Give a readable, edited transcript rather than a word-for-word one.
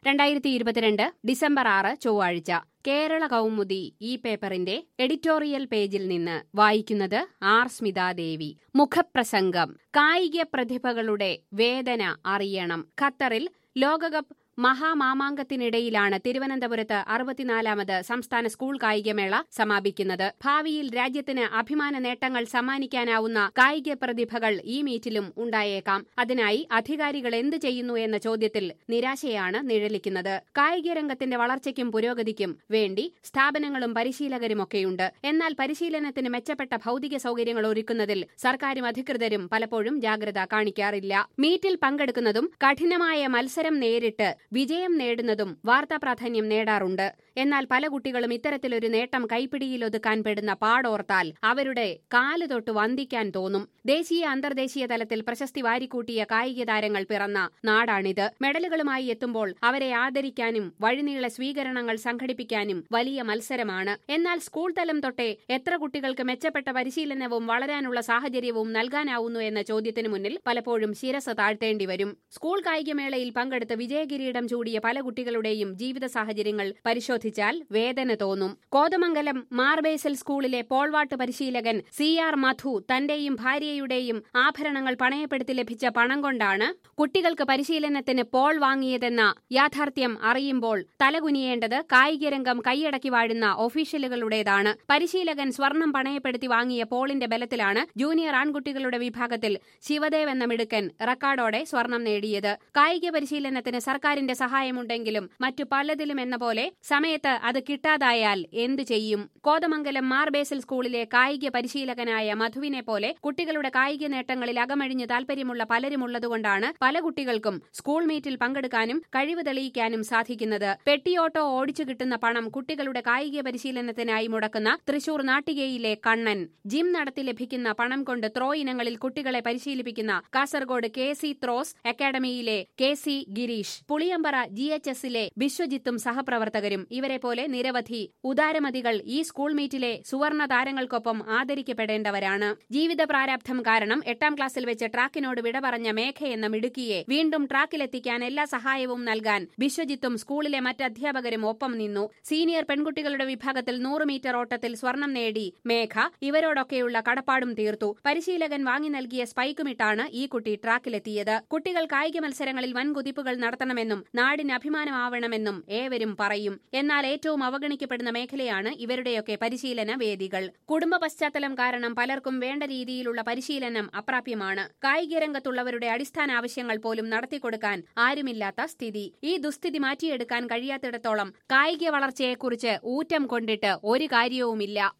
2022 December 6 ചൊവ്വാഴ്ച കേരള കൗമുദി ഈ പേപ്പറിന്റെ എഡിറ്റോറിയൽ പേജിൽ നിന്ന് വായിക്കുന്നത് ആർ സ്മിതാദേവി. മുഖപ്രസംഗം. കായിക പ്രതിഭകളുടെ വേദന അറിയണം. ഖത്തറിൽ ലോകകപ്പ് മഹാമാമാങ്കത്തിനിടയിലാണ് തിരുവനന്തപുരത്ത് 64ാമത് സംസ്ഥാന സ്കൂൾ കായികമേള സമാപിക്കുന്നത്. ഭാവിയിൽ രാജ്യത്തിന് അഭിമാന നേട്ടങ്ങൾ സമ്മാനിക്കാനാവുന്ന കായിക പ്രതിഭകൾ ഈ മീറ്റിലും ഉണ്ടായേക്കാം. അതിനായി അധികാരികൾ എന്തു ചെയ്യുന്നു എന്ന ചോദ്യത്തിൽ നിരാശയാണ് നിഴലിക്കുന്നത്. കായിക രംഗത്തിന്റെ വളർച്ചയ്ക്കും പുരോഗതിക്കും വേണ്ടി സ്ഥാപനങ്ങളും പരിശീലകരുമൊക്കെയുണ്ട്. എന്നാൽ പരിശീലനത്തിന് മെച്ചപ്പെട്ട ഭൌതിക സൌകര്യങ്ങൾ ഒരുക്കുന്നതിൽ സർക്കാരും അധികൃതരും പലപ്പോഴും ജാഗ്രത കാണിക്കാറില്ല. മീറ്റിൽ പങ്കെടുക്കുന്നതും കഠിനമായ മത്സരം നേരിട്ട് വിജയം നേടുന്നതും വാർത്താ പ്രാധാന്യം നേടാറുണ്ട്. എന്നാൽ പല കുട്ടികളും ഇത്തരത്തിലൊരു നേട്ടം കൈപ്പിടിയിലൊതുക്കാൻ പെടുന്ന പാടോർത്താൽ അവരുടെ കാല് തൊട്ട് വന്ദിക്കാൻ തോന്നും. ദേശീയ അന്തർദേശീയ തലത്തിൽ പ്രശസ്തി വാരിക്കൂട്ടിയ കായിക താരങ്ങൾ പിറന്ന നാടാണിത്. മെഡലുകളുമായി എത്തുമ്പോൾ അവരെ ആദരിക്കാനും വഴിനീള സ്വീകരണങ്ങൾ സംഘടിപ്പിക്കാനും വലിയ മത്സരമാണ്. എന്നാൽ സ്കൂൾ തലം തൊട്ടേ എത്ര കുട്ടികൾക്ക് മെച്ചപ്പെട്ട പരിശീലനവും വളരാനുള്ള സാഹചര്യവും നൽകാനാവുന്നു എന്ന ചോദ്യത്തിനു മുന്നിൽ പലപ്പോഴും ശിരസ് താഴ്ത്തേണ്ടി വരും. സ്കൂൾ കായികമേളയിൽ പങ്കെടുത്ത് വിജയകിരീടം ചൂടിയ പല കുട്ടികളുടെയും ജീവിത സാഹചര്യങ്ങൾ പരിശോധിച്ചാൽ വേദന തോന്നും. കോതമംഗലം മാർബേസൽ സ്കൂളിലെ പോൾവാട്ട് പരിശീലകൻ CR മധു തന്റെയും ഭാര്യയുടെയും ആഭരണങ്ങൾ പണയപ്പെടുത്തി ലഭിച്ച പണം കൊണ്ടാണ് കുട്ടികൾക്ക് പരിശീലനത്തിന് പോൾ വാങ്ങിയതെന്ന യാഥാർത്ഥ്യം അറിയുമ്പോൾ തലകുനിയേണ്ടത് കായികരംഗം കൈയടക്കി വാഴുന്ന ഒഫീഷ്യലുകളുടേതാണ്. പരിശീലകൻ സ്വർണം പണയപ്പെടുത്തി വാങ്ങിയ പോളിന്റെ ബലത്തിലാണ് ജൂനിയർ ആൺകുട്ടികളുടെ വിഭാഗത്തിൽ ശിവദേവ് എന്ന മിടുക്കൻ റെക്കോർഡോടെ സ്വർണം നേടിയത്. കായിക പരിശീലനത്തിന് സർക്കാരിന്റെ സഹായമുണ്ടെങ്കിലും മറ്റു പലതിലും എന്ന പോലെ സമയത്ത് അത് കിട്ടാതായാൽ എന്തു ചെയ്യും? കോതമംഗലം മാർബേസൽ സ്കൂളിലെ കായിക പരിശീലകനായ മധുവിനെ പോലെ കുട്ടികളുടെ കായിക നേട്ടങ്ങളിൽ അകമഴിഞ്ഞ് താൽപര്യമുള്ള പലരുമുള്ളതുകൊണ്ടാണ് പല കുട്ടികൾക്കും സ്കൂൾ മീറ്റിൽ പങ്കെടുക്കാനും കഴിവ് തെളിയിക്കാനും സാധിക്കുന്നത്. പെട്ടിയോട്ടോ ഓടിച്ചു കിട്ടുന്ന പണം കുട്ടികളുടെ കായിക പരിശീലനത്തിനായി മുടക്കുന്ന തൃശൂർ നാട്ടികയിലെ കണ്ണൻ, ജിം നടത്തി ലഭിക്കുന്ന പണം കൊണ്ട് ത്രോ ഇനങ്ങളിൽ കുട്ടികളെ പരിശീലിപ്പിക്കുന്ന കാസർഗോഡ് KC ത്രോസ് അക്കാദമിയിലെ KC ഗിരീഷ്, പുളിയമ്പറ GHSലെ ബിശ്വജിത്തും സഹപ്രവർത്തകരും, ഇവരെ പോലെ നിരവധി ഉദാരമതികൾ ഈ സ്കൂൾ മീറ്റിലെ സുവർണ താരങ്ങൾക്കൊപ്പം ആദരിക്കപ്പെടേണ്ടവരാണ്. ജീവിത പ്രാരാബ്ധം കാരണം 8ാം ക്ലാസ്സിൽ വെച്ച് ട്രാക്കിനോട് വിട പറഞ്ഞ മേഘ എന്ന മിടുക്കിയെ വീണ്ടും ട്രാക്കിലെത്തിക്കാൻ എല്ലാ സഹായവും നൽകാൻ ബിശ്വജിത്തും സ്കൂളിലെ മറ്റ് അധ്യാപകരും ഒപ്പം നിന്നു. സീനിയർ പെൺകുട്ടികളുടെ വിഭാഗത്തിൽ 100 മീറ്റർ ഓട്ടത്തിൽ സ്വർണം നേടി മേഘ ഇവരോടൊക്കെയുള്ള കടപ്പാടും തീർത്തു. പരിശീലകൻ വാങ്ങി നൽകിയ സ്പൈക്കുമിട്ടാണ് ഈ കുട്ടി ട്രാക്കിലെത്തിയത്. കുട്ടികൾ കായിക മത്സരങ്ങളിൽ വൻ കുതിപ്പുകൾ നടത്തണമെന്നും നാടിന് അഭിമാനമാവണമെന്നും ഏവരും പറയും. എന്നാൽ ഏറ്റവും അവഗണിക്കപ്പെടുന്ന മേഖലയാണ് ഇവരുടെയൊക്കെ പരിശീലന വേദികൾ. കുടുംബ പശ്ചാത്തലം കാരണം പലർക്കും വേണ്ട രീതിയിലുള്ള പരിശീലനം അപ്രാപ്യമാണ്. കായിക രംഗത്തുള്ളവരുടെ അടിസ്ഥാന ആവശ്യങ്ങൾ പോലും നടത്തിക്കൊടുക്കാൻ ആരുമില്ലാത്ത സ്ഥിതി. ഈ ദുസ്ഥിതി മാറ്റിയെടുക്കാൻ കഴിയാത്തിടത്തോളം കായിക വളർച്ചയെക്കുറിച്ച് ഊറ്റം കൊണ്ടിട്ട് ഒരു കാര്യവുമില്ല.